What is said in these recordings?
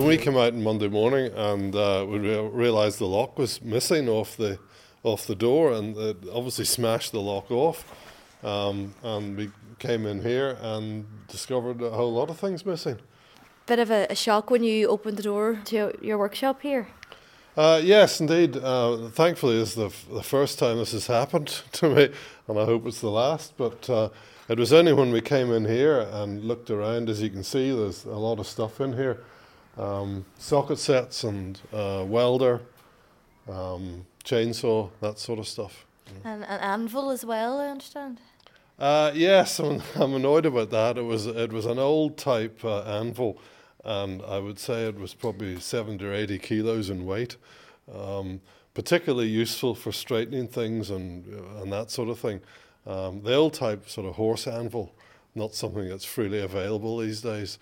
And we came out on Monday morning and we realised the lock was missing off the door, and it obviously smashed the lock off. And we came in here and discovered a whole lot of things missing. Bit of a shock when you opened the door to your workshop here. Yes, indeed. Thankfully, this is the first time this has happened to me, and I hope it's the last. But it was only when we came in here and looked around, as you can see, there's a lot of stuff in here. Socket sets and welder, chainsaw, that sort of stuff. And an anvil as well, I understand. Yes, I'm annoyed about that. It was an old type anvil, and I would say it was probably 70 or 80 kilos in weight. Particularly useful for straightening things and that sort of thing. The old type sort of horse anvil, not something that's freely available these days.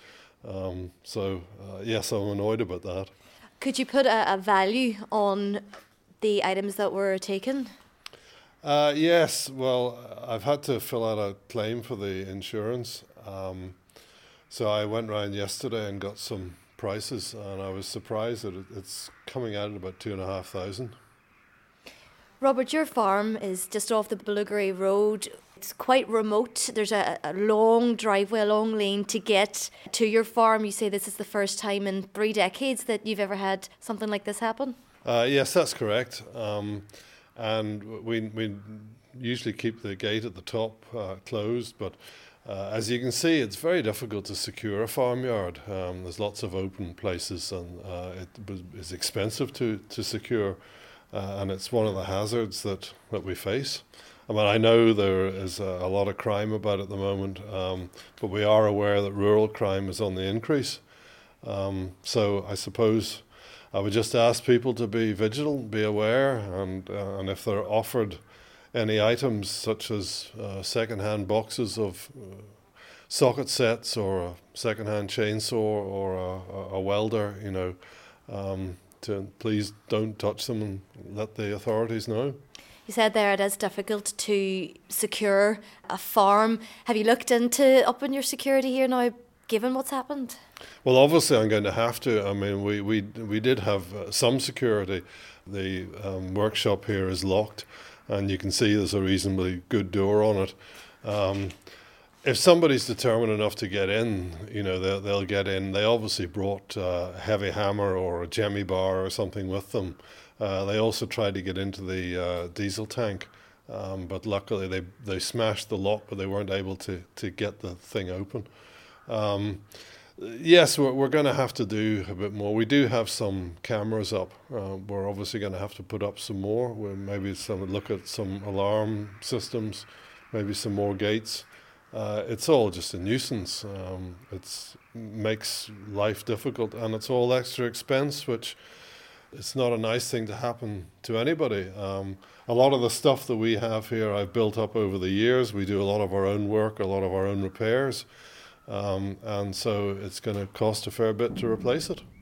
Yes, I'm annoyed about that. Could you put a value on the items that were taken? Yes, well, I've had to fill out a claim for the insurance. So I went round yesterday and got some prices, and I was surprised that it's coming out at about $2,500. Robert, your farm is just off the Bulgari Road. It's quite remote. There's a long driveway, a long lane to get to your farm. You say this is the first time in 3 decades that you've ever had something like this happen? Yes, that's correct. And we usually keep the gate at the top closed, but as you can see, it's very difficult to secure a farmyard. There's lots of open places, and it is expensive to secure, and it's one of the hazards that we face. I mean, I know there is a lot of crime about it at the moment, but we are aware that rural crime is on the increase. So I suppose I would just ask people to be vigilant, be aware, and if they're offered any items such as second-hand boxes of socket sets or a second-hand chainsaw or a welder, to please don't touch them and let the authorities know. You said there it is difficult to secure a farm. Have you looked into upping your security here now, given what's happened? Well, obviously I'm going to have to. I mean, we did have some security. The workshop here is locked, and you can see there's a reasonably good door on it. If somebody's determined enough to get in, they'll get in. They obviously brought a heavy hammer or a jemmy bar or something with them. They also tried to get into the diesel tank, but luckily they smashed the lock, but they weren't able to get the thing open. Yes, we're going to have to do a bit more. We do have some cameras up. We're obviously going to have to put up some more. We'll maybe look at some alarm systems, maybe some more gates. It's all just a nuisance. It makes life difficult, and it's all extra expense, which it's not a nice thing to happen to anybody. A lot of the stuff that we have here I've built up over the years. We do a lot of our own work, a lot of our own repairs. And so it's going to cost a fair bit to replace it.